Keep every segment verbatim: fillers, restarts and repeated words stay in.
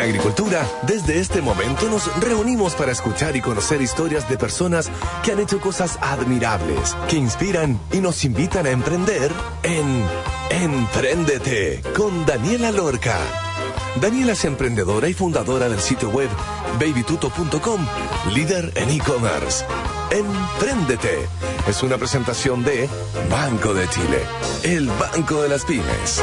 Agricultura, desde este momento nos reunimos para escuchar y conocer historias de personas que han hecho cosas admirables, que inspiran y nos invitan a emprender en Empréndete con Daniela Lorca. Daniela es emprendedora y fundadora del sitio web baby tuto punto com, líder en e-commerce. Empréndete es una presentación de Banco de Chile, el banco de las pymes.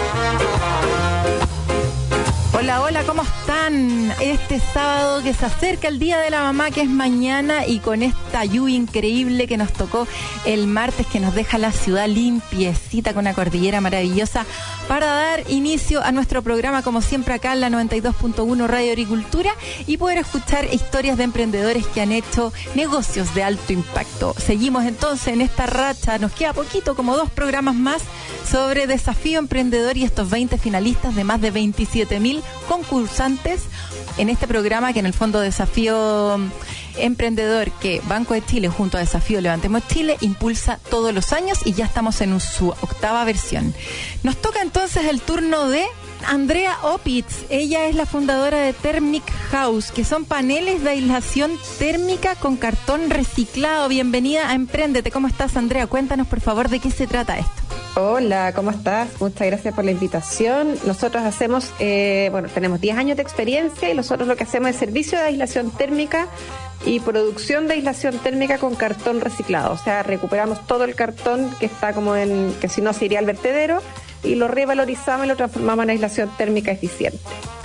Hola, hola, ¿cómo están? Este sábado que se acerca el Día de la Mamá, que es mañana, y con esta lluvia increíble que nos tocó el martes, que nos deja la ciudad limpiecita con una cordillera maravillosa, para dar inicio a nuestro programa, como siempre acá en la noventa y dos punto uno Radio Agricultura, y poder escuchar historias de emprendedores que han hecho negocios de alto impacto. Seguimos entonces en esta racha, nos queda poquito, como dos programas más, sobre Desafío Emprendedor y estos veinte finalistas de más de veintisiete mil concursantes en este programa, que en el fondo Desafío Emprendedor, que Banco de Chile junto a Desafío Levantemos Chile impulsa todos los años, y ya estamos en su octava versión. Nos toca entonces el turno de Andrea Opitz. Ella es la fundadora de Thermic House, que son paneles de aislación térmica con cartón reciclado. Bienvenida a Empréndete. ¿Cómo estás, Andrea? Cuéntanos, por favor, de qué se trata esto. Hola, ¿cómo estás? Muchas gracias por la invitación. Nosotros hacemos, eh, bueno, tenemos diez años de experiencia, y nosotros lo que hacemos es servicio de aislación térmica y producción de aislación térmica con cartón reciclado. O sea, recuperamos todo el cartón que está como en, que si no se iría al vertedero, y lo revalorizamos y lo transformamos en aislación térmica eficiente.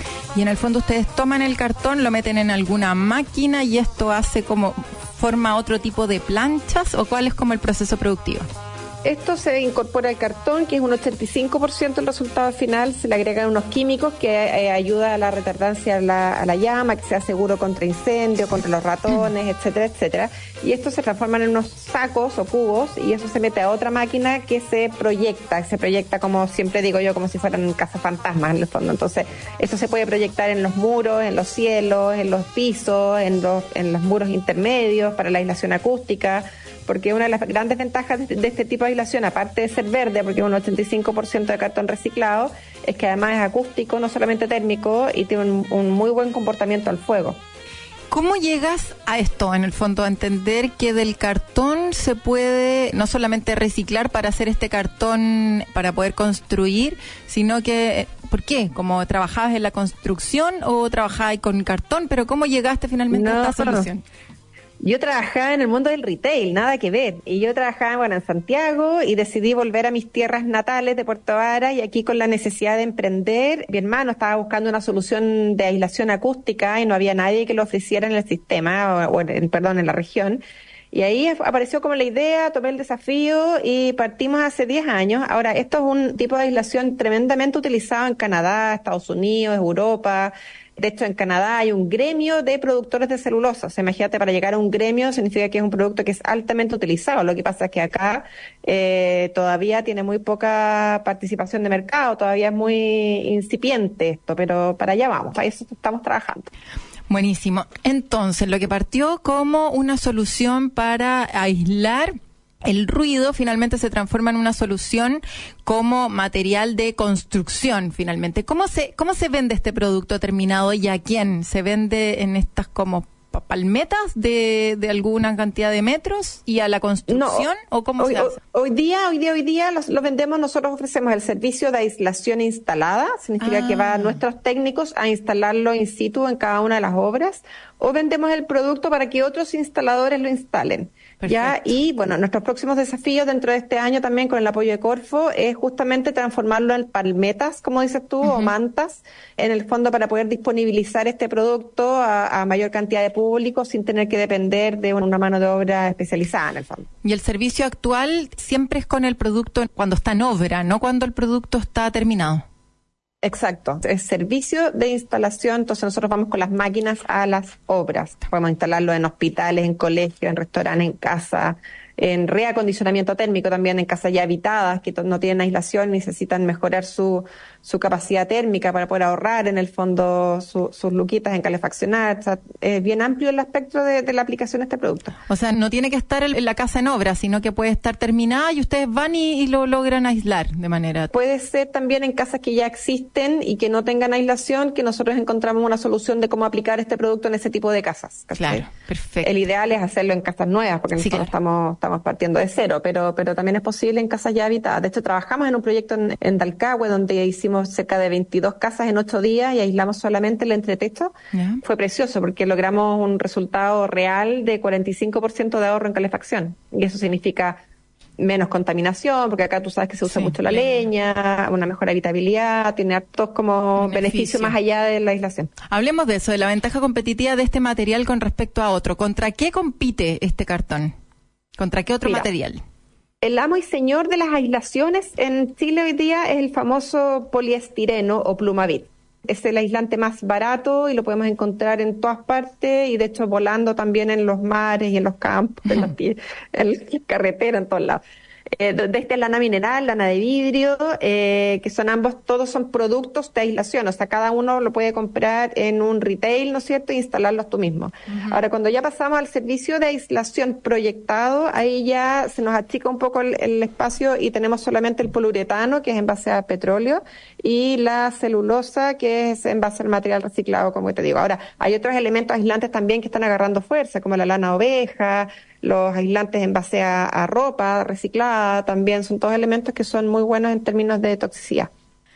Y en el fondo ustedes toman el cartón, lo meten en alguna máquina, y esto hace como, forma otro tipo de planchas, ¿o cuál es como el proceso productivo? Esto se incorpora al cartón, que es un ochenta y cinco por ciento del resultado final. Se le agregan unos químicos que eh, ayuda a la retardancia a la, a la llama, que sea seguro contra incendio, contra los ratones, etcétera, etcétera. Y esto se transforma en unos sacos o cubos, y eso se mete a otra máquina que se proyecta. Se proyecta, como siempre digo yo, como si fueran cazafantasmas en el fondo. Entonces, esto se puede proyectar en los muros, en los cielos, en los pisos, en los, en los muros intermedios para la aislación acústica. Porque una de las grandes ventajas de este tipo de aislación, aparte de ser verde, porque es un ochenta y cinco por ciento de cartón reciclado, es que además es acústico, no solamente térmico, y tiene un, un muy buen comportamiento al fuego. ¿Cómo llegas a esto, en el fondo, a entender que del cartón se puede no solamente reciclar para hacer este cartón para poder construir, sino que, ¿por qué? ¿Cómo trabajabas en la construcción o trabajabas con cartón? Pero ¿cómo llegaste finalmente no, a esta solución? Yo trabajaba en el mundo del retail, nada que ver. Y yo trabajaba, bueno, en Santiago, y decidí volver a mis tierras natales de Puerto Varas, y aquí con la necesidad de emprender. Mi hermano estaba buscando una solución de aislación acústica y no había nadie que lo ofreciera en el sistema, o, o en, perdón, en la región. Y ahí apareció como la idea, tomé el desafío y partimos hace diez años. Ahora, esto es un tipo de aislación tremendamente utilizado en Canadá, Estados Unidos, Europa. De hecho, en Canadá hay un gremio de productores de celulosa. O sea, imagínate, para llegar a un gremio significa que es un producto que es altamente utilizado. Lo que pasa es que acá eh, todavía tiene muy poca participación de mercado, todavía es muy incipiente esto, pero para allá vamos, para eso estamos trabajando. Buenísimo. Entonces, lo que partió como una solución para aislar el ruido, finalmente se transforma en una solución como material de construcción, finalmente. ¿Cómo se, cómo se vende este producto terminado, y a quién? ¿Se vende en estas como palmetas de, de alguna cantidad de metros y a la construcción? No, ¿o cómo hoy, se hace? Hoy día, hoy día, hoy día los, los vendemos, nosotros ofrecemos el servicio de aislación instalada, significa ah. que van nuestros técnicos a instalarlo in situ en cada una de las obras, o vendemos el producto para que otros instaladores lo instalen. Perfecto. Ya, y bueno, nuestros próximos desafíos dentro de este año también, con el apoyo de Corfo, es justamente transformarlo en palmetas, como dices tú, uh-huh. o mantas, en el fondo, para poder disponibilizar este producto a, a mayor cantidad de público sin tener que depender de una mano de obra especializada, en el fondo. Y el servicio actual siempre es con el producto cuando está en obra, no cuando el producto está terminado. Exacto, es servicio de instalación. Entonces nosotros vamos con las máquinas a las obras. Podemos instalarlo en hospitales, en colegios, en restaurantes, en casa, en reacondicionamiento térmico también en casas ya habitadas que no tienen aislación, necesitan mejorar su, su capacidad térmica para poder ahorrar en el fondo su, sus luquitas en calefaccionar. O sea, es bien amplio el aspecto de, de la aplicación de este producto. O sea, no tiene que estar en la casa en obra, sino que puede estar terminada y ustedes van y, y lo logran aislar de manera... Puede ser también en casas que ya existen y que no tengan aislación, que nosotros encontramos una solución de cómo aplicar este producto en ese tipo de casas. ¿Cachai? Claro, perfecto. El ideal es hacerlo en casas nuevas, porque en sí, el fondo claro. estamos, estamos partiendo de cero, pero, pero también es posible en casas ya habitadas. De hecho, trabajamos en un proyecto en, en Dalcahue, donde hicimos cerca de veintidós casas en ocho días y aislamos solamente el entretecho. Yeah. Fue precioso, porque logramos un resultado real de cuarenta y cinco por ciento de ahorro en calefacción. Y eso significa menos contaminación, porque acá tú sabes que se usa sí, mucho la bien. leña, una mejor habitabilidad, tiene hartos como beneficios beneficio más allá de la aislación. Hablemos de eso, de la ventaja competitiva de este material con respecto a otro. ¿Contra qué compite este cartón? ¿Contra qué otro Mira, material? El amo y señor de las aislaciones en Chile hoy día es el famoso poliestireno o Plumavit. Es el aislante más barato y lo podemos encontrar en todas partes y de hecho volando también en los mares y en los campos, en la, en la carretera, en todos lados. Eh, de esta es lana mineral, lana de vidrio, eh, que son ambos, todos son productos de aislación, o sea, cada uno lo puede comprar en un retail, ¿no es cierto?, e instalarlos tú mismo. Uh-huh. Ahora, cuando ya pasamos al servicio de aislación proyectado, ahí ya se nos achica un poco el, el espacio y tenemos solamente el poliuretano, que es en base a petróleo, y la celulosa, que es en base al material reciclado, como te digo. Ahora, hay otros elementos aislantes también que están agarrando fuerza, como la lana oveja, los aislantes en base a, a ropa reciclada, también son todos elementos que son muy buenos en términos de toxicidad.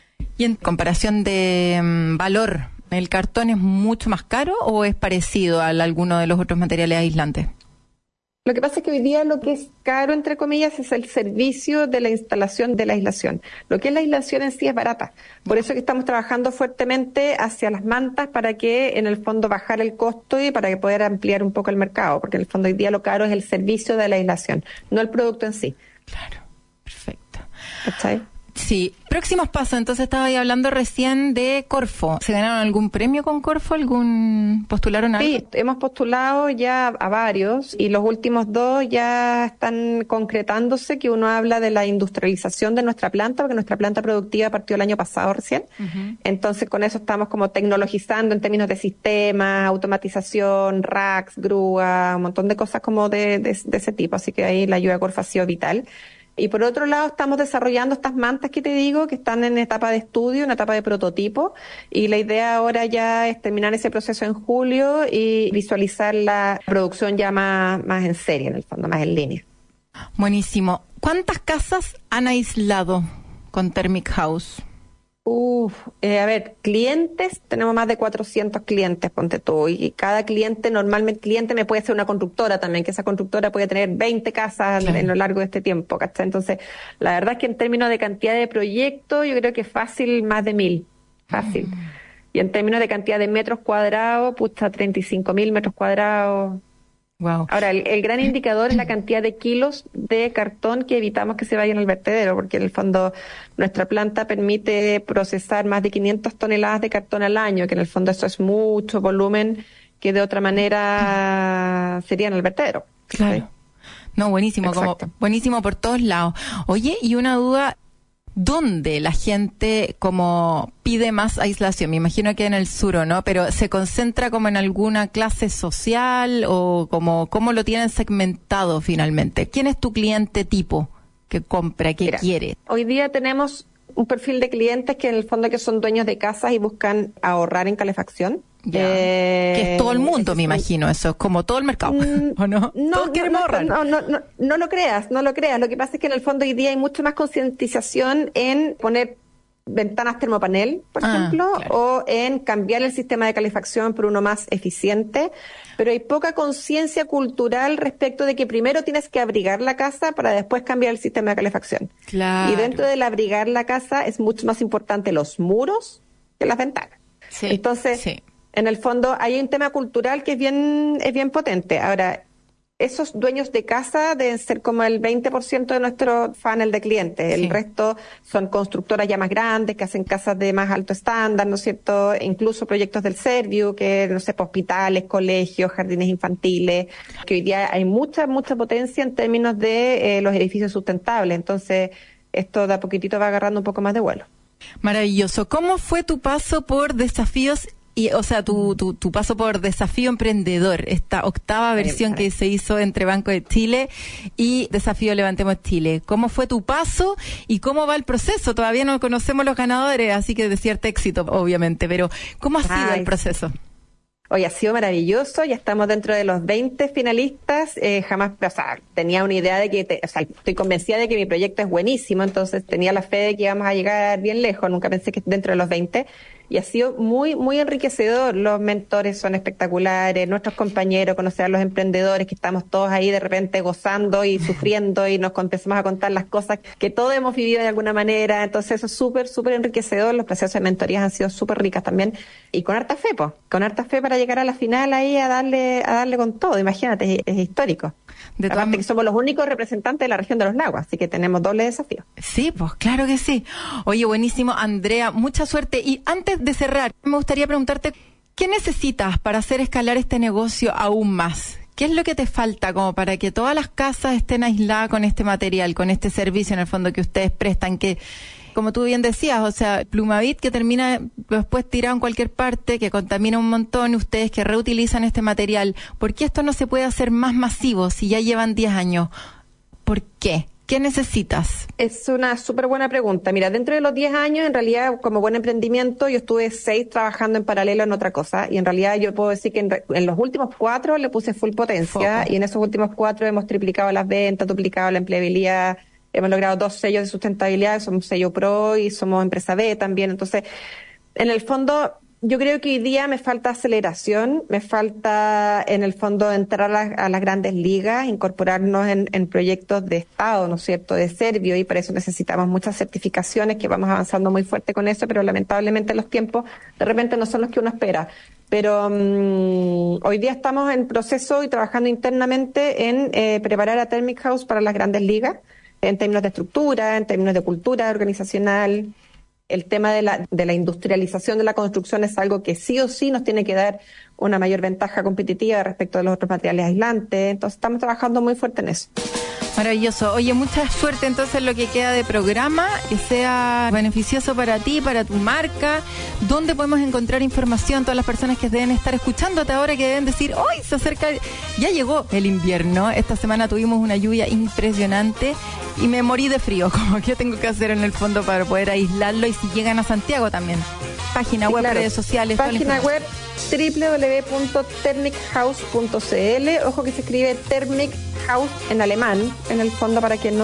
Y en comparación de um, valor, ¿el cartón es mucho más caro o es parecido a alguno de los otros materiales aislantes? Lo que pasa es que hoy día lo que es caro, entre comillas, es el servicio de la instalación de la aislación. Lo que es la aislación en sí es barata. Por eso que estamos trabajando fuertemente hacia las mantas para que, en el fondo, bajar el costo y para que poder ampliar un poco el mercado. Porque en el fondo hoy día lo caro es el servicio de la aislación, no el producto en sí. Claro, perfecto. ¿Cachai? Sí. Próximos pasos, entonces estaba ahí hablando recién de Corfo. ¿Se ganaron algún premio con Corfo? ¿Algún postularon algo? Sí, hemos postulado ya a varios y los últimos dos ya están concretándose, que uno habla de la industrialización de nuestra planta, porque nuestra planta productiva partió el año pasado recién. Uh-huh. Entonces con eso estamos como tecnologizando en términos de sistemas, automatización, racks, grúa, un montón de cosas como de, de, de ese tipo. Así que ahí la ayuda de Corfo ha sido vital. Y por otro lado estamos desarrollando estas mantas que te digo, que están en etapa de estudio, en etapa de prototipo, y la idea ahora ya es terminar ese proceso en julio y visualizar la producción ya más, más en serie, en el fondo, más en línea. Buenísimo. ¿Cuántas casas han aislado con Thermic House? Uf, eh, a ver, clientes, tenemos más de cuatrocientos clientes, ponte tú, y cada cliente, normalmente cliente me puede ser una constructora también, que esa constructora puede tener veinte casas claro. en lo largo de este tiempo, ¿cachai? Entonces, la verdad es que en términos de cantidad de proyectos, yo creo que fácil más de mil, fácil. Mm. Y en términos de cantidad de metros cuadrados, pucha, treinta y cinco mil metros cuadrados. Wow. Ahora, el, el gran indicador es la cantidad de kilos de cartón que evitamos que se vayan al vertedero, porque en el fondo nuestra planta permite procesar más de quinientas toneladas de cartón al año, que en el fondo eso es mucho volumen que de otra manera sería en el vertedero. Claro. ¿Sí? No, buenísimo, como buenísimo por todos lados. Oye, y una duda, ¿dónde la gente como pide más aislación? Me imagino que en el sur, ¿o no? Pero ¿se concentra como en alguna clase social o como cómo lo tienen segmentado finalmente? ¿Quién es tu cliente tipo que compra, que Mira, quiere? Hoy día tenemos un perfil de clientes que en el fondo que son dueños de casas y buscan ahorrar en calefacción. Eh, que es todo el mundo, es, me imagino, eso es como todo el mercado, ¿o no? No, Todos queremos no, ahorrar. No, no, no, no lo creas, no lo creas. Lo que pasa es que en el fondo hoy día hay mucha más concientización en poner ventanas termopanel, por ah, ejemplo, claro. o en cambiar el sistema de calefacción por uno más eficiente, pero hay poca conciencia cultural respecto de que primero tienes que abrigar la casa para después cambiar el sistema de calefacción. Claro. Y dentro del abrigar la casa es mucho más importante los muros que las ventanas. Sí, Entonces, sí. en el fondo hay un tema cultural que es bien, es bien potente. Ahora, esos dueños de casa deben ser como el veinte por ciento de nuestro funnel de clientes. El Sí. resto son constructoras ya más grandes, que hacen casas de más alto estándar, ¿no es cierto? E incluso proyectos del Serviu, que, no sé, hospitales, colegios, jardines infantiles, que hoy día hay mucha, mucha potencia en términos de eh, los edificios sustentables. Entonces, esto de a poquitito va agarrando un poco más de vuelo. Maravilloso. ¿Cómo fue tu paso por desafíos? Y, o sea, tu, tu, tu paso por Desafío Emprendedor, esta octava versión que se hizo entre Banco de Chile y Desafío Levantemos Chile. ¿Cómo fue tu paso y cómo va el proceso? Todavía no conocemos los ganadores, así que de cierto éxito, obviamente, pero ¿cómo ha sido Ay, el proceso? Hoy ha sido maravilloso, ya estamos dentro de los veinte finalistas, eh, jamás, o sea, tenía una idea de que, te, o sea, estoy convencida de que mi proyecto es buenísimo, entonces tenía la fe de que íbamos a llegar bien lejos, nunca pensé que dentro de los veinte, y ha sido muy, muy enriquecedor. Los mentores son espectaculares, nuestros compañeros, conocer a los emprendedores, que estamos todos ahí de repente gozando y sufriendo y nos empezamos a contar las cosas que todos hemos vivido de alguna manera. Entonces eso es súper, súper enriquecedor. Los procesos de mentorías han sido súper ricas también y con harta fe, pues, con harta fe para llegar a la final ahí a darle, a darle con todo. Imagínate, es, es histórico. De todas Aparte que somos los únicos representantes de la región de los lagos, así que tenemos doble desafío. Sí, pues claro que sí. Oye, buenísimo, Andrea, mucha suerte. Y antes de cerrar, me gustaría preguntarte, ¿qué necesitas para hacer escalar este negocio aún más? ¿Qué es lo que te falta como para que todas las casas estén aisladas con este material, con este servicio en el fondo que ustedes prestan? Que, como tú bien decías, o sea, Plumavit que termina después tirado en cualquier parte, que contamina un montón, y ustedes que reutilizan este material. ¿Por qué esto no se puede hacer más masivo si ya llevan diez años? ¿Por qué? ¿Qué necesitas? Es una súper buena pregunta. Mira, dentro de los diez años, en realidad, como buen emprendimiento, yo estuve seis trabajando en paralelo en otra cosa. Y en realidad yo puedo decir que en, en los últimos cuatro le puse full potencia. Foco. Y en esos últimos cuatro hemos triplicado las ventas, duplicado la empleabilidad. Hemos logrado dos sellos de sustentabilidad, somos sello Pro y somos empresa B también. Entonces, en el fondo, yo creo que hoy día me falta aceleración, me falta en el fondo entrar a, la, a las grandes ligas, incorporarnos en, en proyectos de Estado, ¿no es cierto?, de Servio, y para eso necesitamos muchas certificaciones, que vamos avanzando muy fuerte con eso, pero lamentablemente los tiempos de repente no son los que uno espera. Pero um, hoy día estamos en proceso y trabajando internamente en eh, preparar a Thermic House para las grandes ligas, en términos de estructura, en términos de cultura organizacional. El tema de la, de la industrialización de la construcción es algo que sí o sí nos tiene que dar una mayor ventaja competitiva respecto de los otros materiales aislantes. Entonces estamos trabajando muy fuerte en eso. Maravilloso. Oye, mucha suerte entonces en lo que queda de programa, que sea beneficioso para ti, para tu marca. ¿Dónde podemos encontrar información? Todas las personas que deben estar escuchándote ahora, que deben decir, ¡hoy se acerca! Ya llegó el invierno. Esta semana tuvimos una lluvia impresionante y me morí de frío. Como que tengo que hacer en el fondo para poder aislarlo. Y si llegan a Santiago también. Página Sí, web, claro. redes sociales. Página web doble u doble u doble u punto thermic house punto c l. Ojo que se escribe Thermic House en alemán, en el fondo, para que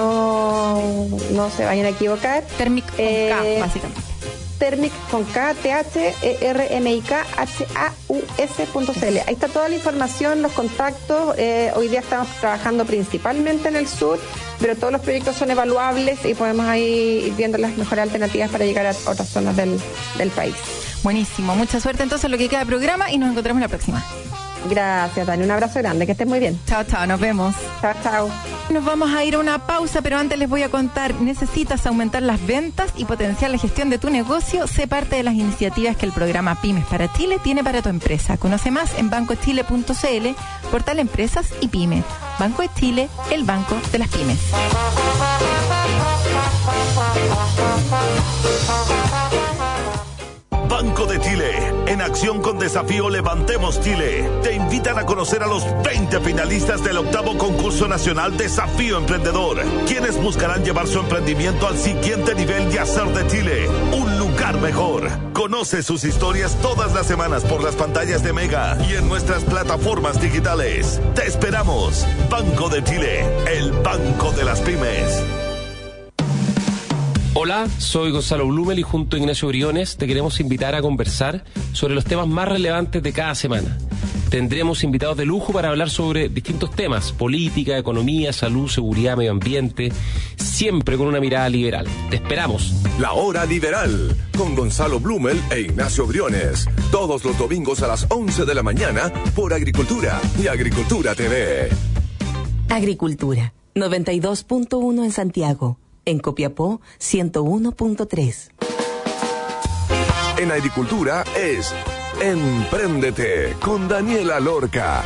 no, no se vayan a equivocar. Thermic con Eh, K, básicamente. Thermic con K, T H E R M I K H A U S punto c l. Ahí está toda la información, los contactos. Eh, hoy día estamos trabajando principalmente en el sur, pero todos los proyectos son evaluables y podemos ahí ir viendo las mejores alternativas para llegar a otras zonas del, del país. Buenísimo. Mucha suerte entonces en lo que queda de programa y nos encontramos la próxima. Gracias, Dani. Un abrazo grande. Que estés muy bien. Chao, chao. Nos vemos. Chao, chao. Nos vamos a ir a una pausa, pero antes les voy a contar, necesitas aumentar las ventas y potenciar la gestión de tu negocio. Sé parte de las iniciativas que el programa Pymes para Chile tiene para tu empresa. Conoce más en banco de chile punto c l, portal Empresas y Pymes. Banco de Chile, el banco de las pymes. Banco de Chile, en acción con Desafío Levantemos Chile, te invitan a conocer a los veinte finalistas del octavo concurso nacional Desafío Emprendedor, quienes buscarán llevar su emprendimiento al siguiente nivel y hacer de Chile un lugar mejor. Conoce sus historias todas las semanas por las pantallas de Mega y en nuestras plataformas digitales. Te esperamos. Banco de Chile, el banco de las pymes. Hola, soy Gonzalo Blumel y junto a Ignacio Briones te queremos invitar a conversar sobre los temas más relevantes de cada semana. Tendremos invitados de lujo para hablar sobre distintos temas: política, economía, salud, seguridad, medio ambiente, siempre con una mirada liberal. Te esperamos. La Hora Liberal, con Gonzalo Blumel e Ignacio Briones. Todos los domingos a las once de la mañana por Agricultura y Agricultura T V. Agricultura, noventa y dos punto uno en Santiago. En Copiapó, ciento uno punto tres. En Agricultura es Empréndete con Daniela Lorca.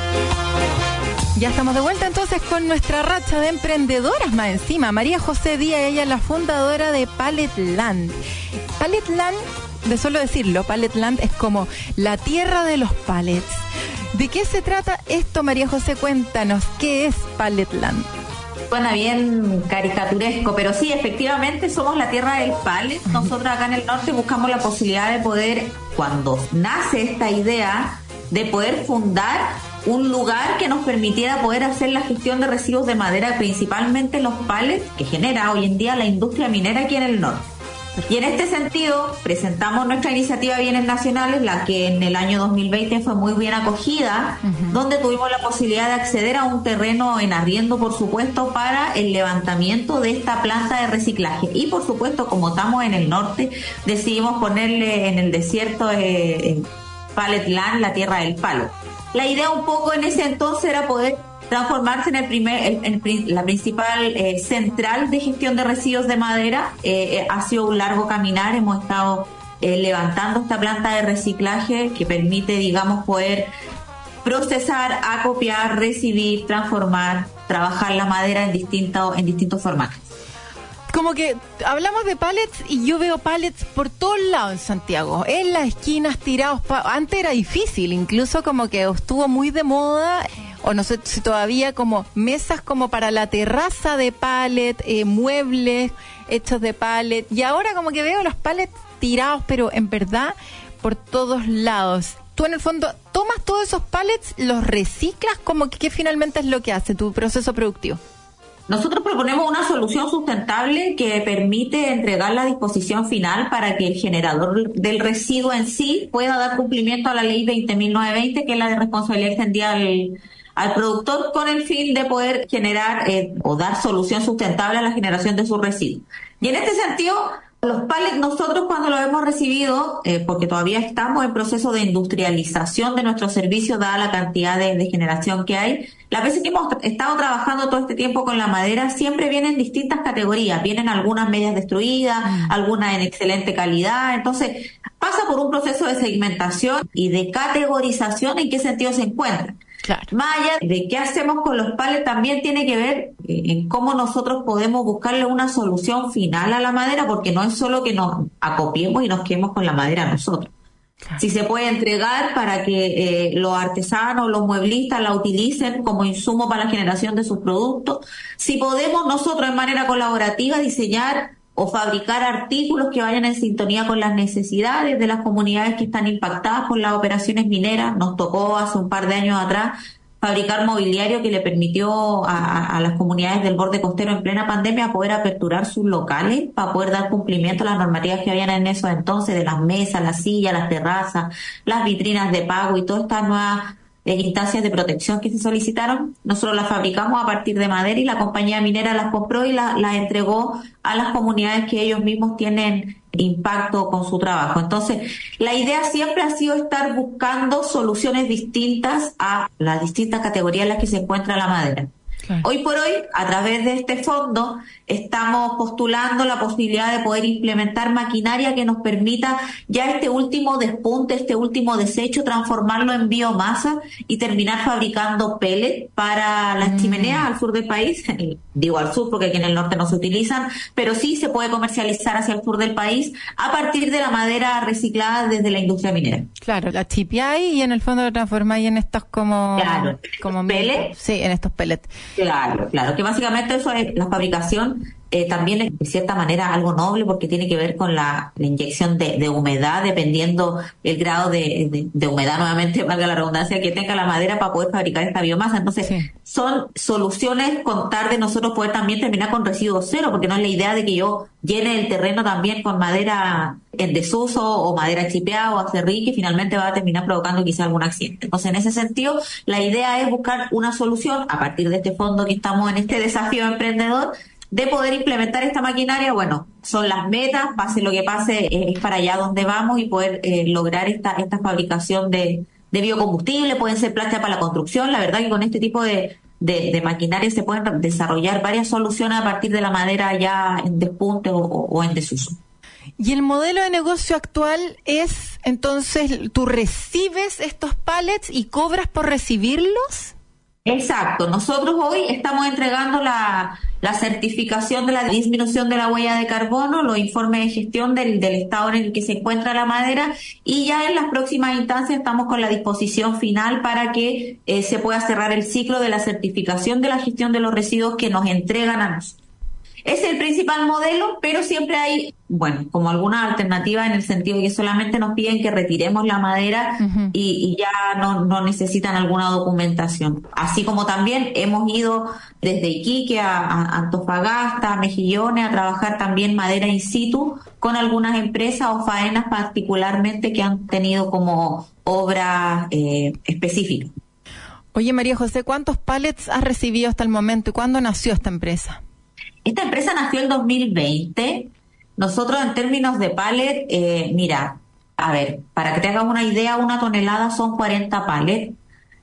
Ya estamos de vuelta entonces con nuestra racha de emprendedoras más encima. María José Díaz, ella es la fundadora de Palletland. Palletland, de solo decirlo, Palletland es como la tierra de los pallets. ¿De qué se trata esto, María José? Cuéntanos, ¿qué es Palletland? Suena bien caricaturesco, pero sí, efectivamente somos la tierra del pallet. Nosotros acá en el norte buscamos la posibilidad de poder, cuando nace esta idea, de poder fundar un lugar que nos permitiera poder hacer la gestión de residuos de madera, principalmente los pallets que genera hoy en día la industria minera aquí en el norte. Y en este sentido, presentamos nuestra iniciativa Bienes Nacionales, la que en el año dos mil veinte fue muy bien acogida, uh-huh. donde tuvimos la posibilidad de acceder a un terreno en arriendo, por supuesto, para el levantamiento de esta planta de reciclaje. Y, por supuesto, como estamos en el norte, decidimos ponerle en el desierto eh, eh, Palletland, la tierra del palo. La idea un poco en ese entonces era poder transformarse en el primer, el, el, la principal eh, central de gestión de residuos de madera. Eh, eh, ha sido un largo caminar, hemos estado eh, levantando esta planta de reciclaje que permite, digamos, poder procesar, acopiar, recibir, transformar, trabajar la madera en distintos, en distintos formatos. Como que hablamos de pallets y yo veo pallets por todos lados en Santiago, en las esquinas tirados. Pa- Antes era difícil, incluso como que estuvo muy de moda, o no sé si todavía, como mesas como para la terraza de pallet, eh, muebles hechos de pallet, y ahora como que veo los pallets tirados, pero en verdad por todos lados. Tú en el fondo tomas todos esos pallets, los reciclas, como que ¿qué finalmente es lo que hace tu proceso productivo? Nosotros proponemos una solución sustentable que permite entregar la disposición final para que el generador del residuo en sí pueda dar cumplimiento a la ley veinte mil novecientos veinte, que es la de responsabilidad extendida al, al productor, con el fin de poder generar eh, o dar solución sustentable a la generación de sus residuos. Y en este sentido, los pallets nosotros cuando los hemos recibido, eh, porque todavía estamos en proceso de industrialización de nuestros servicios, dada la cantidad de, de generación que hay, las veces que hemos estado trabajando todo este tiempo con la madera, siempre vienen distintas categorías. Vienen algunas medias destruidas, mm. algunas en excelente calidad. Entonces, pasa por un proceso de segmentación y de categorización en qué sentido se encuentran. Claro. Más allá de qué hacemos con los pallets, también tiene que ver eh, en cómo nosotros podemos buscarle una solución final a la madera, porque no es solo que nos acopiemos y nos quedemos con la madera nosotros. Claro. Si se puede entregar para que eh, los artesanos, los mueblistas la utilicen como insumo para la generación de sus productos. Si podemos nosotros de manera colaborativa diseñar o fabricar artículos que vayan en sintonía con las necesidades de las comunidades que están impactadas por las operaciones mineras. Nos tocó hace un par de años atrás fabricar mobiliario que le permitió a, a, a las comunidades del borde costero en plena pandemia poder aperturar sus locales para poder dar cumplimiento a las normativas que habían en esos entonces, de las mesas, las sillas, las terrazas, las vitrinas de pago y todas estas nuevas eh, instancias de protección que se solicitaron. Nosotros las fabricamos a partir de madera y la compañía minera las compró y las la entregó a las comunidades que ellos mismos tienen impacto con su trabajo. Entonces, la idea siempre ha sido estar buscando soluciones distintas a las distintas categorías en las que se encuentra la madera. Claro. Hoy por hoy, a través de este fondo, estamos postulando la posibilidad de poder implementar maquinaria que nos permita ya este último despunte, este último desecho, transformarlo en biomasa y terminar fabricando pellet para las mm. chimeneas al sur del país. Digo al sur porque aquí en el norte no se utilizan, pero sí se puede comercializar hacia el sur del país a partir de la madera reciclada desde la industria minera. Claro, la chipeáis y en el fondo lo transformáis en estos como... Claro, como pellets. Sí, en estos pellets. Claro, claro, que básicamente eso es la fabricación, eh, también es de cierta manera algo noble porque tiene que ver con la, la inyección de, de humedad, dependiendo el grado de, de, de humedad, nuevamente valga la redundancia, que tenga la madera para poder fabricar esta biomasa. Entonces, sí. son soluciones con tal de nosotros poder también terminar con residuos cero, porque no es la idea de que yo llene el terreno también con madera en desuso o madera chipeada o acerrín, que finalmente va a terminar provocando quizá algún accidente. Entonces, en ese sentido, la idea es buscar una solución a partir de este fondo que estamos en este desafío emprendedor de poder implementar esta maquinaria. Bueno, son las metas, pase lo que pase, es para allá donde vamos y poder eh, lograr esta esta fabricación de, de biocombustible. Pueden ser planchas para la construcción. La verdad que con este tipo de de, de maquinaria se pueden desarrollar varias soluciones a partir de la madera ya en despunte o, o en desuso. Y el modelo de negocio actual es, entonces, ¿tú recibes estos pallets y cobras por recibirlos? Exacto. Nosotros hoy estamos entregando la, la certificación de la disminución de la huella de carbono, los informes de gestión del, del estado en el que se encuentra la madera, y ya en las próximas instancias estamos con la disposición final para que eh, se pueda cerrar el ciclo de la certificación de la gestión de los residuos que nos entregan a nosotros. Ese es el principal modelo, pero siempre hay, bueno, como alguna alternativa en el sentido de que solamente nos piden que retiremos la madera uh-huh. y, y ya no, no necesitan alguna documentación. Así como también hemos ido desde Iquique a, a Antofagasta, a Mejillones, a trabajar también madera in situ con algunas empresas o faenas particularmente que han tenido como obra eh, específica. Oye, María José, ¿cuántos pallets has recibido hasta el momento y cuándo nació esta empresa? Esta empresa nació en dos mil veinte. Nosotros en términos de pallet, eh, mira, a ver, para que te hagas una idea, una tonelada son cuarenta pallets.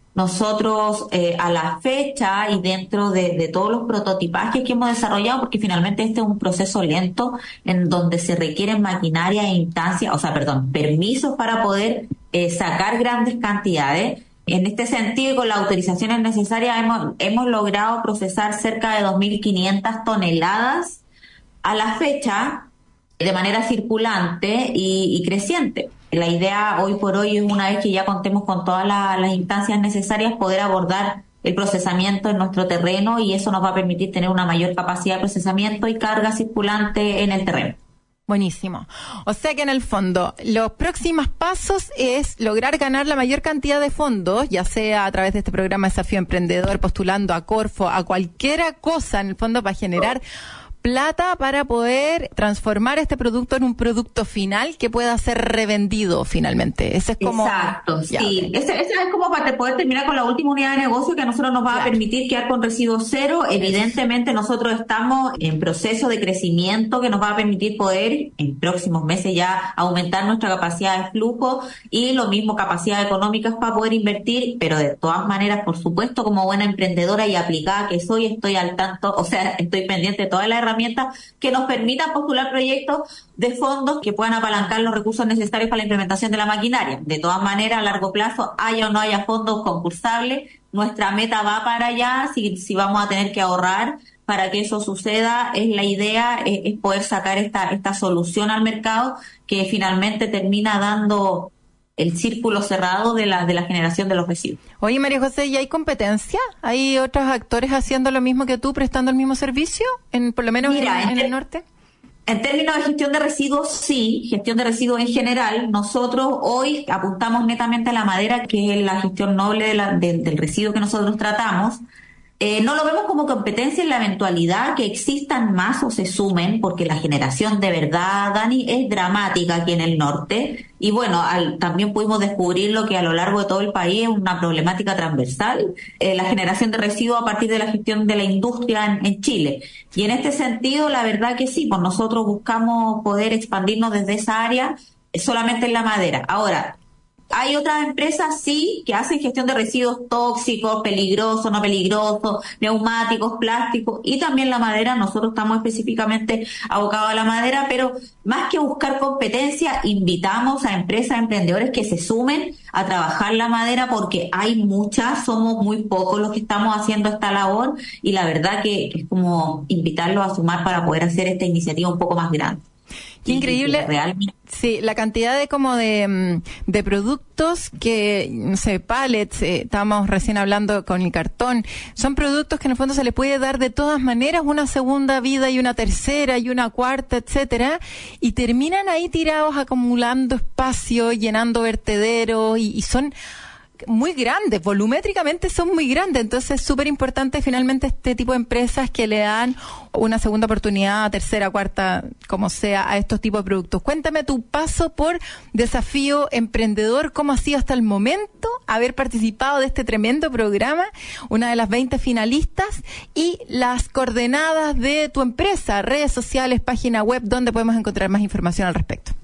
Nosotros eh, a la fecha y dentro de, de todos los prototipajes que hemos desarrollado, porque finalmente este es un proceso lento en donde se requieren maquinaria e instancias, o sea, perdón, permisos para poder eh, sacar grandes cantidades. En este sentido, con las autorizaciones necesarias, hemos, hemos logrado procesar cerca de dos mil quinientas toneladas a la fecha de manera circulante y, y creciente. La idea hoy por hoy es, una vez que ya contemos con todas la, las instancias necesarias, poder abordar el procesamiento en nuestro terreno, y eso nos va a permitir tener una mayor capacidad de procesamiento y carga circulante en el terreno. Buenísimo. O sea que en el fondo, los próximos pasos es lograr ganar la mayor cantidad de fondos, ya sea a través de este programa Desafío Emprendedor, postulando a Corfo, a cualquiera cosa en el fondo para generar plata para poder transformar este producto en un producto final que pueda ser revendido finalmente. Ese es como... Exacto, ya, sí. okay. Ese, ese es como para poder terminar con la última unidad de negocio que a nosotros nos va claro. a permitir quedar con residuos cero. Evidentemente nosotros estamos en proceso de crecimiento que nos va a permitir poder en próximos meses ya aumentar nuestra capacidad de flujo y lo mismo capacidad económicas para poder invertir, pero de todas maneras, por supuesto, como buena emprendedora y aplicada que soy, estoy al tanto, o sea, estoy pendiente de todas las herramientas que nos permitan postular proyectos de fondos que puedan apalancar los recursos necesarios para la implementación de la maquinaria. De todas maneras, a largo plazo, haya o no haya fondos concursables, nuestra meta va para allá. Si, si vamos a tener que ahorrar para que eso suceda, es la idea, es, es poder sacar esta, esta solución al mercado que finalmente termina dando el círculo cerrado de la de la generación de los residuos. Oye, María José, ¿y hay competencia? ¿Hay otros actores haciendo lo mismo que tú, prestando el mismo servicio, en por lo menos Mira, en, en en el norte? En términos de gestión de residuos, sí, gestión de residuos en general. Nosotros hoy apuntamos netamente a la madera, que es la gestión noble de la, de, del residuo que nosotros tratamos. Eh, no lo vemos como competencia en la eventualidad que existan más o se sumen, porque la generación de verdad, Dani, es dramática aquí en el norte. Y bueno, al, también pudimos descubrir lo que a lo largo de todo el país es una problemática transversal, eh, la generación de residuos a partir de la gestión de la industria en, en Chile. Y en este sentido, la verdad que sí, pues nosotros buscamos poder expandirnos desde esa área eh, solamente en la madera. Ahora, hay otras empresas, sí, que hacen gestión de residuos tóxicos, peligrosos, no peligrosos, neumáticos, plásticos, y también la madera. Nosotros estamos específicamente abocados a la madera, pero más que buscar competencia, invitamos a empresas, emprendedores que se sumen a trabajar la madera, porque hay muchas, somos muy pocos los que estamos haciendo esta labor, y la verdad que es como invitarlos a sumar para poder hacer esta iniciativa un poco más grande. Qué increíble. Realmente. Sí, la cantidad de como de, de productos que, no sé, pallets, eh, estábamos recién hablando con el cartón, son productos que en el fondo se le puede dar de todas maneras una segunda vida y una tercera y una cuarta, etcétera, y terminan ahí tirados acumulando espacio, llenando vertederos, y, y son muy grandes, volumétricamente son muy grandes. Entonces es súper importante finalmente este tipo de empresas que le dan una segunda oportunidad, tercera, cuarta, como sea, a estos tipos de productos. Cuéntame tu paso por Desafío Emprendedor, cómo ha sido hasta el momento haber participado de este tremendo programa, una de las veinte finalistas, y las coordenadas de tu empresa, redes sociales, página web, donde podemos encontrar más información al respecto.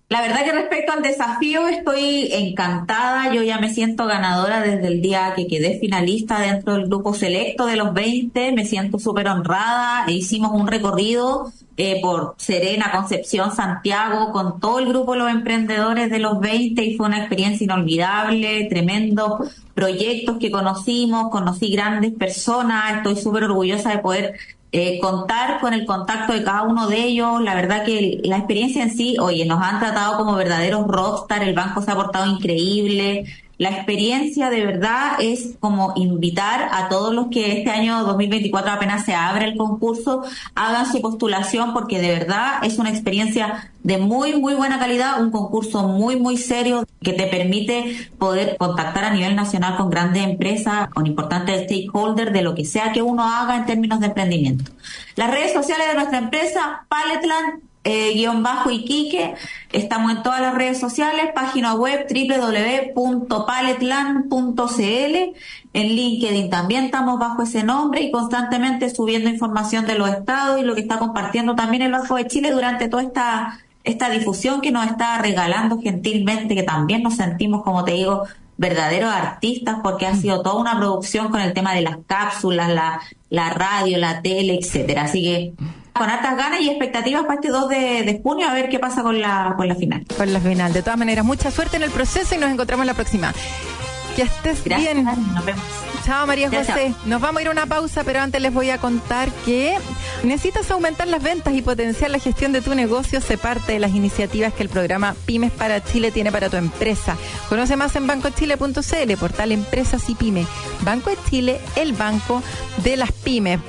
La verdad que respecto al desafío estoy encantada, yo ya me siento ganadora desde el día que quedé finalista dentro del grupo selecto de los veinte, me siento súper honrada, hicimos un recorrido eh, por Serena, Concepción, Santiago, con todo el grupo de los emprendedores de los veinte y fue una experiencia inolvidable, tremendos proyectos que conocimos, conocí grandes personas, estoy súper orgullosa de poder Eh, contar con el contacto de cada uno de ellos. La verdad que la experiencia en sí, oye, nos han tratado como verdaderos rockstar, el banco se ha portado increíble. La experiencia de verdad es como invitar a todos los que este año dos mil veinticuatro apenas se abre el concurso, hagan su postulación porque de verdad es una experiencia de muy, muy buena calidad, un concurso muy, muy serio que te permite poder contactar a nivel nacional con grandes empresas, con importantes stakeholders de lo que sea que uno haga en términos de emprendimiento. Las redes sociales de nuestra empresa, Paletland, Eh, guión bajo Iquique, estamos en todas las redes sociales, página web doble u doble u doble u punto paletland punto c l, en LinkedIn también estamos bajo ese nombre y constantemente subiendo información de los estados y lo que está compartiendo también el Banco de Chile durante toda esta, esta difusión que nos está regalando gentilmente, que también nos sentimos, como te digo, verdaderos artistas porque ha sido toda una producción con el tema de las cápsulas, la, la radio, la tele, etcétera. Así que con hartas ganas y expectativas para este dos de, de junio a ver qué pasa con la, con la final. Con la final. De todas maneras, mucha suerte en el proceso y nos encontramos en la próxima. Que estés Gracias, bien. Nos vemos. Chao, María Ya, José. chao. Nos vamos a ir a una pausa, pero antes les voy a contar que necesitas aumentar las ventas y potenciar la gestión de tu negocio. Se parte de las iniciativas que el programa Pymes para Chile tiene para tu empresa. Conoce más en banco chile punto c l, portal Empresas y Pymes. Banco de Chile, el banco de las pymes.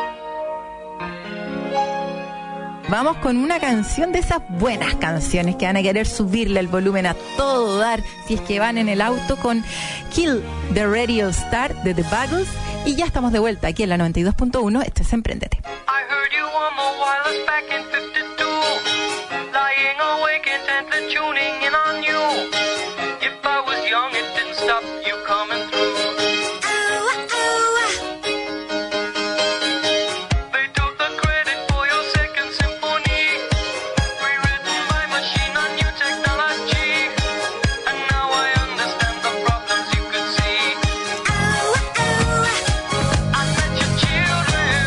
Vamos con una canción de esas buenas canciones que van a querer subirle el volumen a todo dar si es que van en el auto con Kill the Radio Star de The Buggles. Y ya estamos de vuelta aquí en la noventa y dos punto uno. Esto es Emprendete. I heard you on my wireless back in fifty-two, lying awake intently tuning in on you. If I was young, it didn't stop you coming through. They took the credit for your second symphony, rewritten by machine on new technology, and now I understand the problems you could see. I met your children.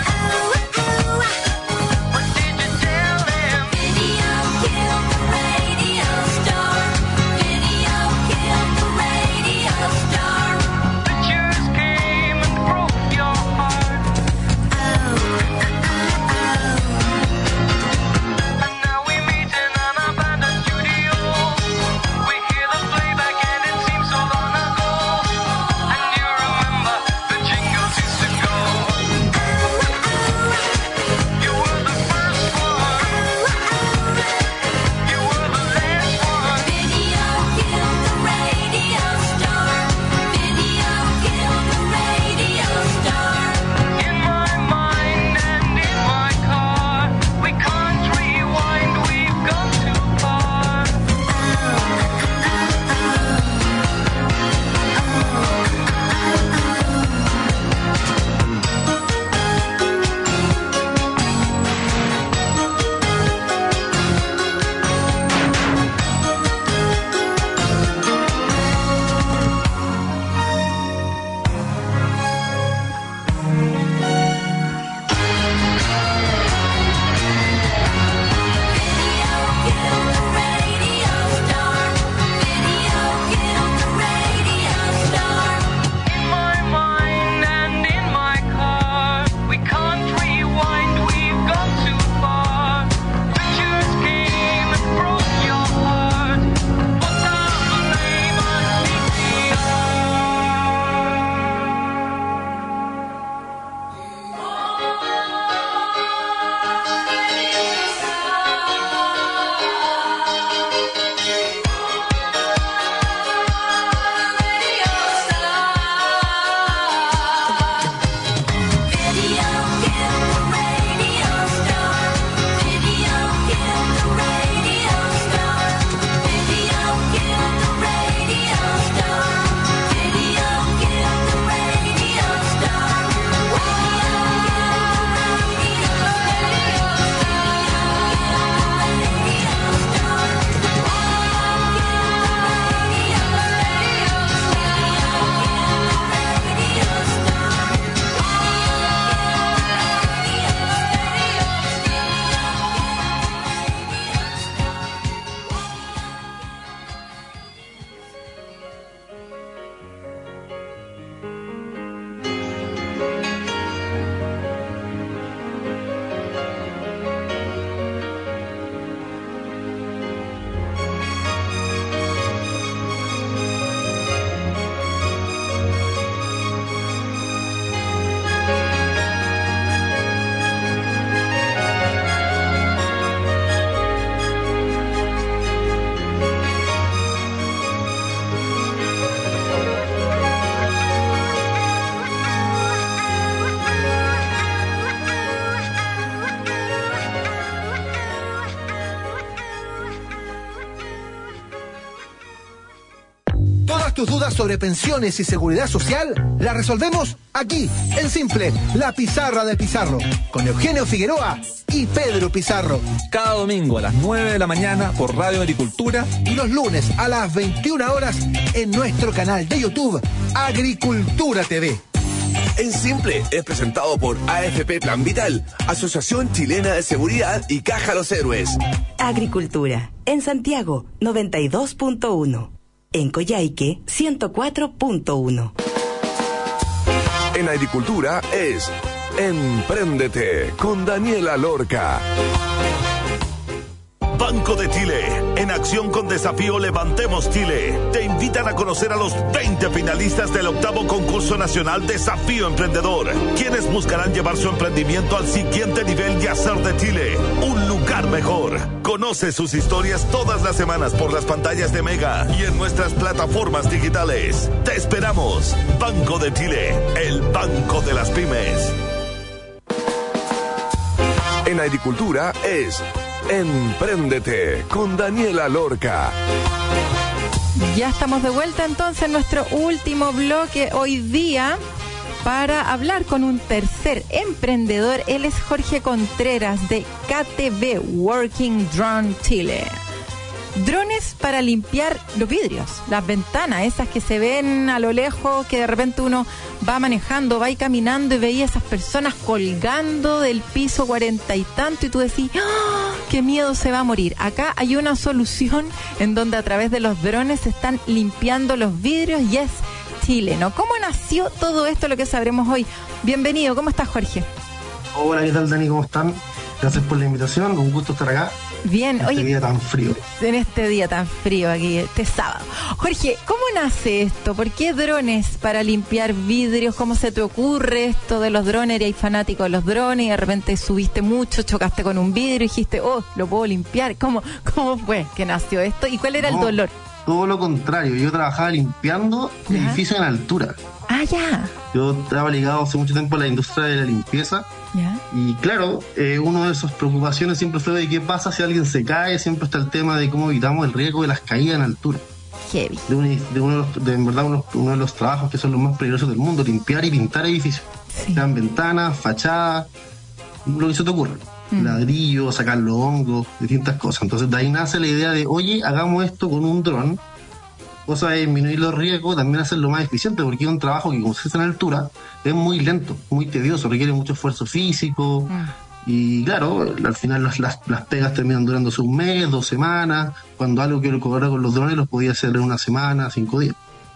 What did you tell them? Video killed the radio star. tus dudas sobre pensiones y seguridad social las resolvemos aquí, en Simple, la pizarra de Pizarro, con Eugenio Figueroa y Pedro Pizarro. Cada domingo a las nueve de la mañana por Radio Agricultura y los lunes a las veintiuna horas en nuestro canal de YouTube Agricultura T V. En Simple es presentado por A F P Plan Vital, Asociación Chilena de Seguridad y Caja Los Héroes. Agricultura, en Santiago, noventa y dos punto uno. En Coyhaique, ciento cuatro punto uno. En Agricultura es Empréndete con Daniela Lorca. Banco de Chile, en acción con Desafío Levantemos Chile, te invitan a conocer a los veinte finalistas del octavo concurso nacional Desafío Emprendedor, quienes buscarán llevar su emprendimiento al siguiente nivel y hacer de Chile un lugar mejor. Conoce sus historias todas las semanas por las pantallas de Mega y en nuestras plataformas digitales. Te esperamos. Banco de Chile, el banco de las pymes. En Agricultura es Empréndete con Daniela Lorca. Ya estamos de vuelta entonces en nuestro último bloque hoy día para hablar con un tercer emprendedor. Él es Jorge Contreras de K T B Working Drone Chile. Drones para limpiar los vidrios, las ventanas, esas que se ven a lo lejos, que de repente uno va manejando, va ahí caminando y veía esas personas colgando del piso cuarenta y tanto y tú decís, ¡oh, qué miedo, se va a morir! Acá hay una solución en donde a través de los drones se están limpiando los vidrios y es chileno. ¿Cómo nació todo esto? Lo que sabremos hoy. Bienvenido, ¿cómo estás, Jorge? Hola, ¿qué tal, Dani? ¿Cómo están? Gracias por la invitación, un gusto estar acá. Bien, en este oye, día tan frío. En este día tan frío aquí, este sábado. Jorge, ¿cómo nace esto? ¿Por qué drones para limpiar vidrios? ¿Cómo se te ocurre esto de los drones? ¿Eres fanático de los drones y de repente subiste mucho, chocaste con un vidrio y dijiste, oh, lo puedo limpiar? ¿Cómo, cómo fue que nació esto? ¿Y cuál era No, el dolor? Todo lo contrario, yo trabajaba limpiando ¿Ya? edificios en altura. Ah, ya. Yo estaba ligado hace mucho tiempo a la industria de la limpieza. Ya. Y claro, eh, una de esas preocupaciones siempre fue de qué pasa si alguien se cae. Siempre está el tema de cómo evitamos el riesgo de las caídas en altura. Heavy. De, un, de, uno, de, los, de en verdad uno, uno de los trabajos que son los más peligrosos del mundo, limpiar y pintar edificios. Sí. Sean ventanas, fachadas, lo que se te ocurra. Mm. Ladrillos, sacar los hongos, distintas cosas. Entonces de ahí nace la idea de, oye, hagamos esto con un dron. Cosa de disminuir los riesgos, también hacerlo más eficiente, porque es un trabajo que, como se hace en altura, es muy lento, muy tedioso, requiere mucho esfuerzo físico. Mm. Y claro, al final las, las, las pegas terminan durándose un mes, dos semanas, cuando algo que lo cobrara con los drones los podía hacer en una semana, cinco días.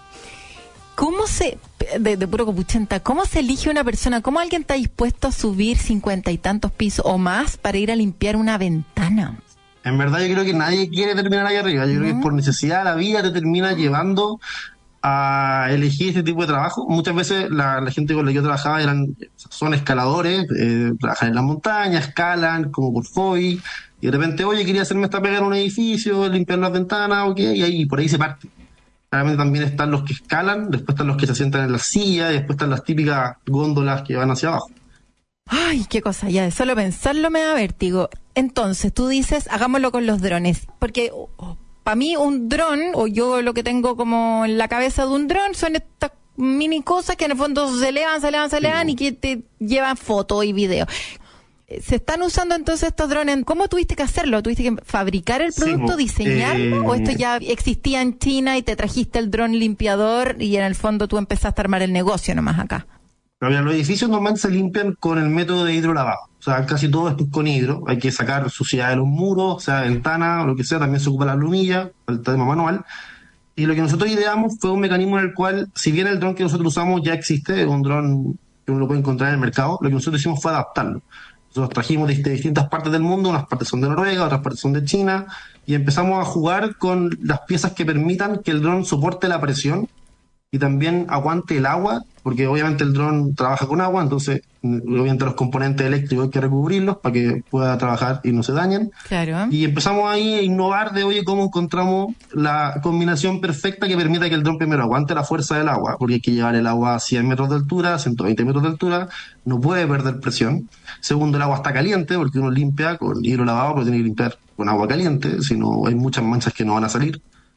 ¿Cómo se, de, de puro copuchenta, cómo se elige una persona? ¿Cómo alguien está dispuesto a subir cincuenta y tantos pisos o más para ir a limpiar una ventana? En verdad yo creo que nadie quiere terminar ahí arriba. Yo ¿No? creo que por necesidad la vida te termina llevando a elegir este tipo de trabajo. Muchas veces la, la gente con la que yo trabajaba eran son escaladores, eh, trabajan en la montaña, escalan como por hobby, y de repente, oye, quería hacerme esta pega en un edificio, limpiar las ventanas, ok, y ahí por ahí se parte. Claramente también están los que escalan, después están los que se sientan en la silla, y después están las típicas góndolas que van hacia abajo. Ay, qué cosa, ya de solo pensarlo me da vértigo. Entonces, tú dices, hagámoslo con los drones, porque oh, para mí un dron, o yo lo que tengo como en la cabeza de un dron, son estas mini cosas que en el fondo se elevan, se elevan, se elevan, sí, y que te llevan fotos y videos. ¿Se están usando entonces estos drones? ¿Cómo tuviste que hacerlo? ¿Tuviste que fabricar el producto, sí, diseñarlo? Eh... ¿O esto ya existía en China y te trajiste el dron limpiador y en el fondo tú empezaste a armar el negocio nomás acá? Pero mira, los edificios normalmente se limpian con el método de hidrolavado. O sea, casi todo esto es con hidro. Hay que sacar suciedad de los muros, o sea, ventana o lo que sea. También se ocupa la plumilla, el tema manual. Y lo que nosotros ideamos fue un mecanismo en el cual, si bien el dron que nosotros usamos ya existe, es un dron que uno lo puede encontrar en el mercado, lo que nosotros hicimos fue adaptarlo. Nosotros trajimos de, de distintas partes del mundo, unas partes son de Noruega, otras partes son de China, y empezamos a jugar con las piezas que permitan que el dron soporte la presión y también aguante el agua, porque obviamente el dron trabaja con agua, entonces obviamente los componentes eléctricos hay que recubrirlos para que pueda trabajar y no se dañen. Claro. Y empezamos ahí a innovar de, oye, cómo encontramos la combinación perfecta que permita que el dron primero aguante la fuerza del agua, porque hay que llevar el agua a cien metros de altura, ciento veinte metros de altura, no puede perder presión. Segundo, el agua está caliente, porque uno limpia con hidro lavado, pero tiene que limpiar con agua caliente, si no hay muchas manchas que no van a salir.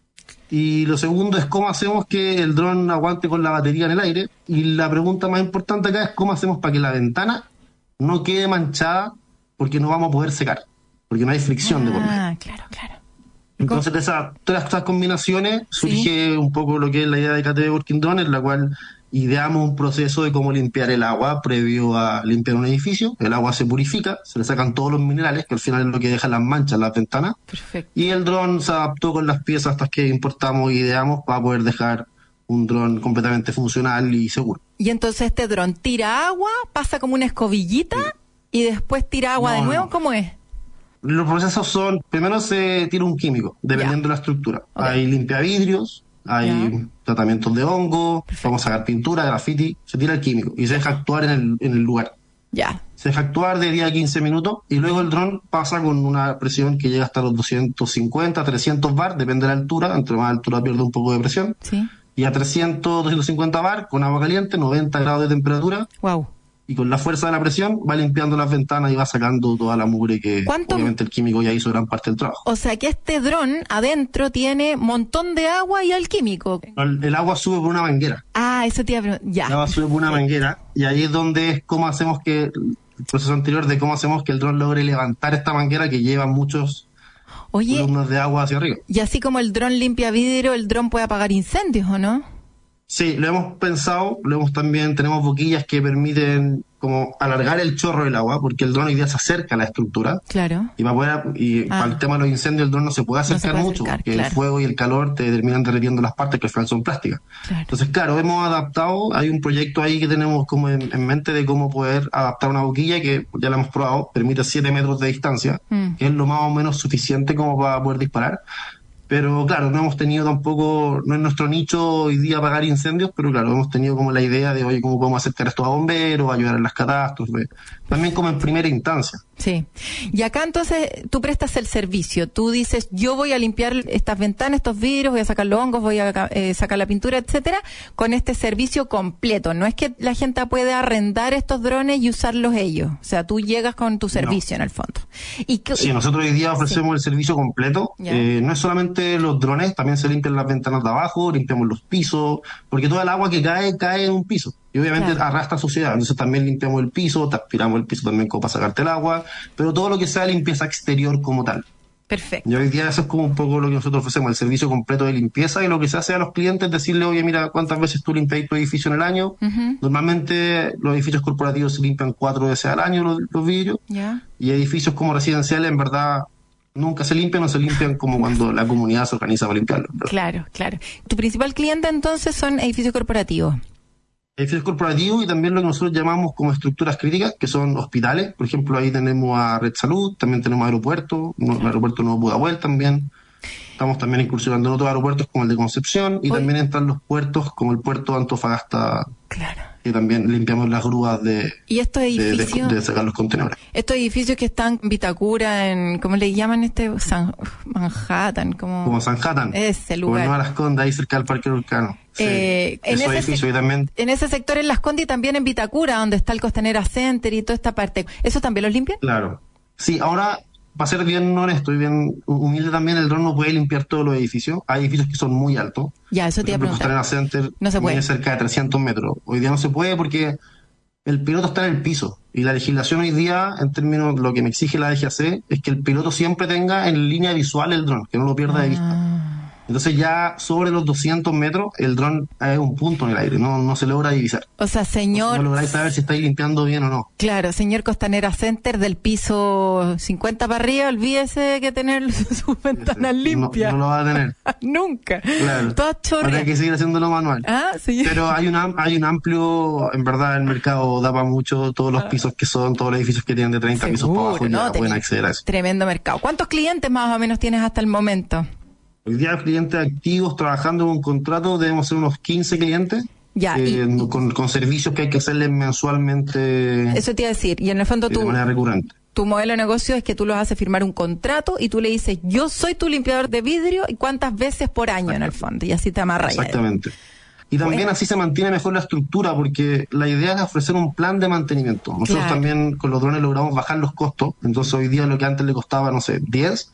Y lo segundo es cómo hacemos que el dron aguante con la batería en el aire. Y la pregunta más importante acá es cómo hacemos para que la ventana no quede manchada, porque no vamos a poder secar, porque no hay fricción de por medio. Ah, claro, claro. Entonces, de esas, todas estas combinaciones surge Sí. un poco lo que es la idea de K T B Working Drone, en la cual ideamos un proceso de cómo limpiar el agua previo a limpiar un edificio. El agua se purifica, se le sacan todos los minerales, que al final es lo que deja las manchas en las ventanas. Perfecto. Y el dron se adaptó con las piezas estas que importamos e ideamos para poder dejar un dron completamente funcional y seguro. Y entonces este dron tira agua, pasa como una escobillita y después tira agua No, de nuevo, no. ¿cómo es? Los procesos son, primero se tira un químico, dependiendo de la estructura. Ok. Hay limpiavidrios, hay Ya. tratamientos de hongo, Perfecto. vamos a sacar pintura, graffiti, se tira el químico y se deja actuar en el, en el lugar. Ya. Se deja actuar de diez a quince minutos y luego el dron pasa con una presión que llega hasta los doscientos cincuenta, trescientos bar, depende de la altura, entre más altura pierde un poco de presión. Sí. Y a trescientos, doscientos cincuenta bar, con agua caliente, noventa grados de temperatura, Wow. y con la fuerza de la presión va limpiando las ventanas y va sacando toda la mugre que ¿Cuánto- obviamente el químico ya hizo gran parte del trabajo. O sea que este dron adentro tiene montón de agua y alquímico. El, el agua sube por una manguera. Ah, eso te iba a preguntar. El agua Ya. sube por una manguera y ahí es donde es cómo hacemos que, el proceso anterior de cómo hacemos que el dron logre levantar esta manguera que lleva muchos Oye, columnas de agua hacia arriba. y así como el dron limpia vidrio, el dron puede apagar incendios, ¿o no? Sí, lo hemos pensado, lo hemos también, tenemos boquillas que permiten como alargar el chorro del agua, porque el dron hoy día se acerca a la estructura. Claro. Y, para, poder, y Ah. para el tema de los incendios, el dron no se puede No se acercar puede mucho, acercar, porque claro. el fuego y el calor te terminan derritiendo las partes que al final son plásticas. Claro. Entonces, claro, hemos adaptado, hay un proyecto ahí que tenemos como en, en mente de cómo poder adaptar una boquilla que ya la hemos probado, permite siete metros de distancia, Mm. que es lo más o menos suficiente como para poder disparar. Pero claro, no hemos tenido tampoco, no es nuestro nicho hoy día apagar incendios, pero claro, hemos tenido como la idea de, oye, cómo podemos acercar esto a bomberos, ayudar en las catástrofes, también como en primera instancia. Sí. Y acá entonces tú prestas el servicio. Tú dices, yo voy a limpiar estas ventanas, estos vidrios, voy a sacar los hongos, voy a eh, sacar la pintura, etcétera, con este servicio completo. No es que la gente puede arrendar estos drones y usarlos ellos. O sea, tú llegas con tu servicio en el fondo. Y que- Sí, nosotros hoy día ofrecemos el servicio completo. Ya. Eh, no es solamente los drones, también se limpian las ventanas de abajo, limpiamos los pisos, porque toda el agua que cae, cae en un piso. Y obviamente Claro. arrastra suciedad. Entonces también limpiamos el piso, te aspiramos el piso también como para sacarte el agua, pero todo lo que sea limpieza exterior como tal. Perfecto. Y hoy día eso es como un poco lo que nosotros ofrecemos, el servicio completo de limpieza, y lo que se hace a los clientes es decirle, oye, mira, ¿cuántas veces tú limpias tu edificio en el año? Ujú. Normalmente los edificios corporativos se limpian cuatro veces al año los, los vidrios, Ya. y edificios como residenciales en verdad nunca se limpian o se limpian como cuando la comunidad se organiza para limpiarlo. Claro, claro. Tu principal cliente entonces son edificios corporativos. Edificios corporativos y también lo que nosotros llamamos como estructuras críticas, que son hospitales. Por ejemplo, ahí tenemos a Red Salud, también tenemos aeropuertos, no- el aeropuerto Nuevo Pudahuel también. Estamos también incursionando en otros aeropuertos como el de Concepción, y Oye. también entran los puertos como el puerto de Antofagasta, Claro. que también limpiamos las grúas de, Y estos de, de- edificios, de sacar los contenedores. estos edificios que están en Vitacura, en, ¿cómo le llaman este? San, Manhattan, como... Como Sanhattan, Ese como lugar. Nueva Las Condes, ahí cerca del Parque Volcano. Sí, Eh, en esos ese edificios sec- y también, En ese sector, en Las Condes y también en Vitacura, donde está el Costanera Center y toda esta parte. ¿Eso también los limpian? claro. Sí, ahora, para ser bien honesto y bien humilde también, el dron no puede limpiar todos los edificios. Hay edificios que son muy altos. Ya, eso Por te iba a ejemplo, preguntar. Costanera Center No se puede. mide cerca de trescientos metros. Hoy día no se puede porque el piloto está en el piso. Y la legislación hoy día, en términos, lo que me exige la D G A C, es que el piloto siempre tenga en línea visual el dron, que no lo pierda de vista. Ah, Entonces ya sobre los doscientos metros, el dron es un punto en el aire, no, no se logra divisar. o sea, No señor, lográis saber si estáis limpiando bien o no. claro, señor Costanera Center del piso cincuenta para arriba, olvídese que tener sus ventanas No, limpias. no lo va a tener. Nunca. Claro. Todas chorreas. Hay que seguir haciéndolo manual. Ah, sí. Pero hay un, am- hay un amplio, en verdad el mercado da para mucho, todos los pisos que son, todos los edificios que tienen de treinta pisos para abajo Seguro, ya ¿no? pueden Tenés acceder a eso. Tremendo mercado. ¿Cuántos clientes más o menos tienes hasta el momento? Hoy día clientes activos trabajando con un contrato debemos ser unos quince clientes, Ya, eh, y- con, con servicios que hay que hacerles mensualmente Eso te iba a decir. Y en el fondo eh, de tú, manera recurrente. tu modelo de negocio es que tú los haces firmar un contrato y tú le dices, yo soy tu limpiador de vidrio y cuántas veces por año en el fondo. Y así te amarras. ya. Exactamente. Y también Bueno. así se mantiene mejor la estructura, porque la idea es ofrecer un plan de mantenimiento. Nosotros Claro. también con los drones logramos bajar los costos. Entonces hoy día lo que antes le costaba, no sé, diez,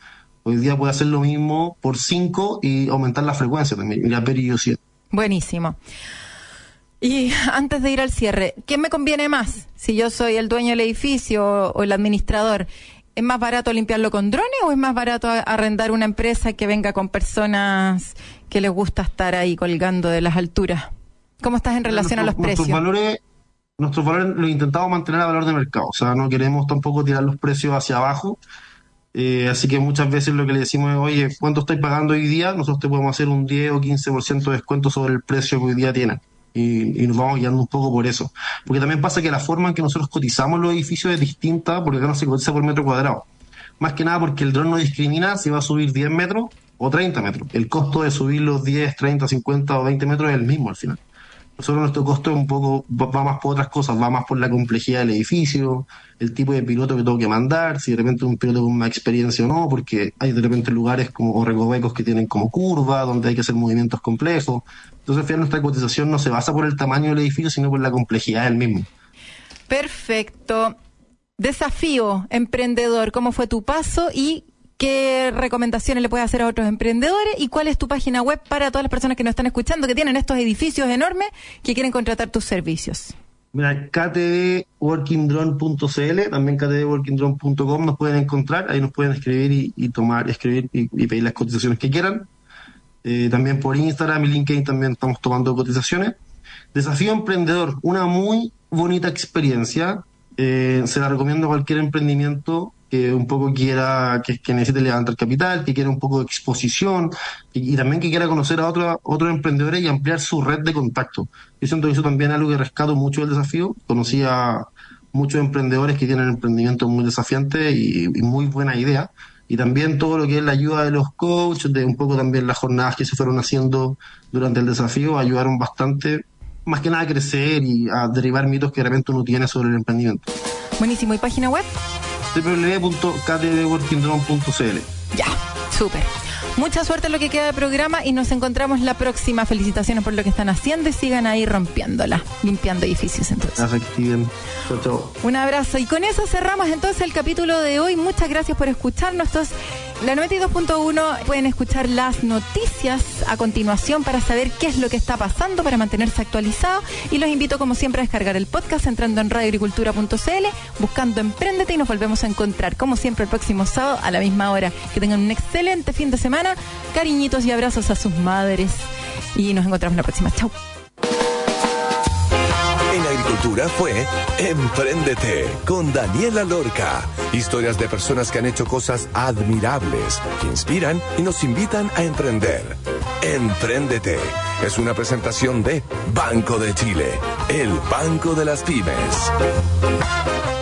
hoy día puede hacer lo mismo por cinco y aumentar la frecuencia también y la periodicidad. Buenísimo. Y antes de ir al cierre, ¿qué me conviene más? Si yo soy el dueño del edificio o, o el administrador, ¿es más barato limpiarlo con drones o es más barato arrendar una empresa que venga con personas que les gusta estar ahí colgando de las alturas? ¿Cómo estás en relación Nuestro, a los precios? Nuestros valores, nuestros valores los intentamos mantener a valor de mercado, o sea, no queremos tampoco tirar los precios hacia abajo, eh, así que muchas veces lo que le decimos es, oye, ¿cuánto estáis pagando hoy día? Nosotros te podemos hacer un diez o quince por ciento de descuento sobre el precio que hoy día tienen. Y, y nos vamos guiando un poco por eso. Porque también pasa que la forma en que nosotros cotizamos los edificios es distinta, porque acá no se cotiza por metro cuadrado. Más que nada porque el dron no discrimina si va a subir diez metros o treinta metros. El costo de subir los diez, treinta, cincuenta o veinte metros es el mismo al final. Nosotros nuestro costo es un poco, va más por otras cosas, va más por la complejidad del edificio, el tipo de piloto que tengo que mandar, si de repente un piloto con más experiencia o no, porque hay de repente lugares como o recovecos que tienen como curva, donde hay que hacer movimientos complejos. Entonces al final nuestra cotización no se basa por el tamaño del edificio, sino por la complejidad del mismo. Perfecto. Desafío emprendedor, ¿cómo fue tu paso y qué recomendaciones le puedes hacer a otros emprendedores y cuál es tu página web para todas las personas que nos están escuchando que tienen estos edificios enormes que quieren contratar tus servicios? Mira, k t d working drone punto c l, también k t d working drone punto com nos pueden encontrar, ahí nos pueden escribir y, y tomar, escribir y, y pedir las cotizaciones que quieran. Eh, también por Instagram y LinkedIn también estamos tomando cotizaciones. Desafío emprendedor, una muy bonita experiencia, eh, se la recomiendo a cualquier emprendimiento que un poco quiera, que, que necesite levantar capital, que quiera un poco de exposición y, y también que quiera conocer a otros otros emprendedores y ampliar su red de contacto. Yo siento que eso también es algo que rescato mucho del desafío. Conocí a muchos emprendedores que tienen emprendimientos muy desafiantes y, y muy buena idea. Y también todo lo que es la ayuda de los coaches, de un poco también las jornadas que se fueron haciendo durante el desafío, ayudaron bastante, más que nada a crecer y a derivar mitos que de repente uno tiene sobre el emprendimiento. Buenísimo. ¿Y página web? doble u doble u doble u punto k t d working drone punto c l. Ya, súper. Mucha suerte en lo que queda de programa y nos encontramos la próxima. Felicitaciones por lo que están haciendo y sigan ahí rompiéndola, limpiando edificios entonces. Gracias, Steven. Chao, chao. Un abrazo. Y con eso cerramos entonces el capítulo de hoy. Muchas gracias por escucharnos. Esto es la noventa y dos punto uno. Pueden escuchar las noticias a continuación para saber qué es lo que está pasando, para mantenerse actualizado. Y los invito, como siempre, a descargar el podcast entrando en radio agricultura punto c l, buscando Emprendete y nos volvemos a encontrar, como siempre, el próximo sábado a la misma hora. Que tengan un excelente fin de semana. Cariñitos y abrazos a sus madres. Y nos encontramos la próxima. Chau. En Agricultura fue Empréndete con Daniela Lorca. Historias de personas que han hecho cosas admirables, que inspiran y nos invitan a emprender. Empréndete es una presentación de Banco de Chile, el banco de las pymes.